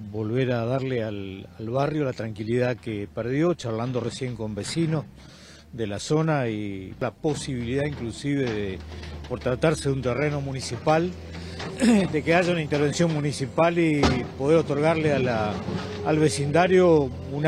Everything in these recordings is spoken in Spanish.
volver a darle al barrio la tranquilidad que perdió, charlando recién con vecinos de la zona y la posibilidad inclusive de, por tratarse de un terreno municipal, de que haya una intervención municipal y poder otorgarle al vecindario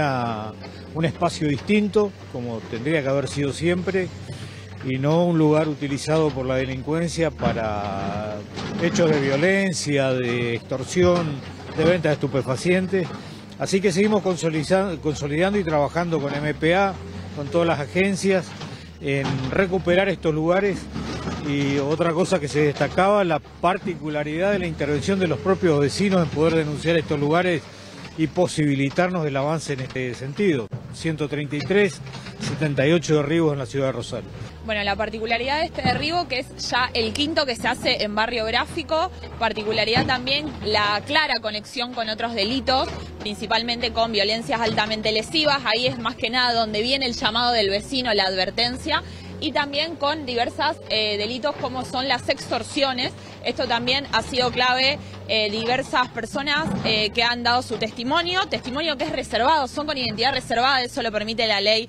un espacio distinto, como tendría que haber sido siempre, y no un lugar utilizado por la delincuencia para hechos de violencia, de extorsión, de venta de estupefacientes. Así que seguimos consolidando y trabajando con MPA, con todas las agencias, en recuperar estos lugares. Y otra cosa que se destacaba, la particularidad de la intervención de los propios vecinos en poder denunciar estos lugares y posibilitarnos el avance en este sentido. 133, 78 derribos en la ciudad de Rosario. Bueno, la particularidad de este derribo, que es ya el quinto que se hace en Barrio Gráfico, particularidad también la clara conexión con otros delitos, principalmente con violencias altamente lesivas, ahí es más que nada donde viene el llamado del vecino, la advertencia, y también con diversos delitos como son las extorsiones. Esto también ha sido clave, diversas personas que han dado su testimonio que es reservado, son con identidad reservada, eso lo permite la ley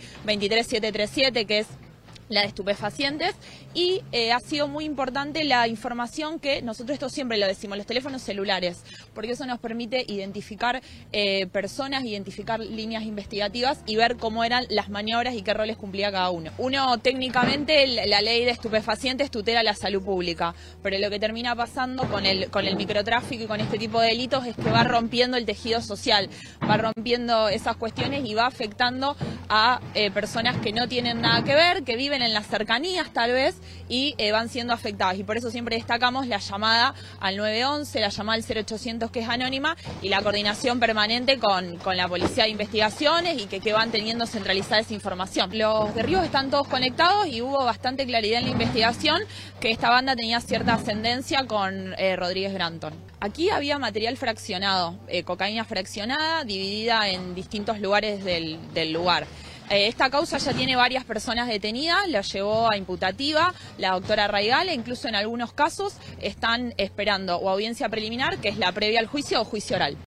23737, que es la de estupefacientes, y ha sido muy importante la información que nosotros, esto siempre lo decimos, los teléfonos celulares, porque eso nos permite identificar personas, identificar líneas investigativas y ver cómo eran las maniobras y qué roles cumplía cada uno. Uno, técnicamente, la ley de estupefacientes tutela la salud pública, pero lo que termina pasando con el microtráfico y con este tipo de delitos es que va rompiendo el tejido social, va rompiendo esas cuestiones y va afectando a personas que no tienen nada que ver, que viven en las cercanías tal vez, y van siendo afectadas, y por eso siempre destacamos la llamada al 911, la llamada al 0800 que es anónima, y la coordinación permanente con la Policía de Investigaciones y que van teniendo centralizada esa información. Los derribos están todos conectados y hubo bastante claridad en la investigación que esta banda tenía cierta ascendencia con Rodríguez Granton. Aquí había material fraccionado, cocaína fraccionada, dividida en distintos lugares del lugar. Esta causa ya tiene varias personas detenidas, la llevó a imputativa la doctora Raigal, e incluso en algunos casos están esperando o audiencia preliminar, que es la previa al juicio, o juicio oral.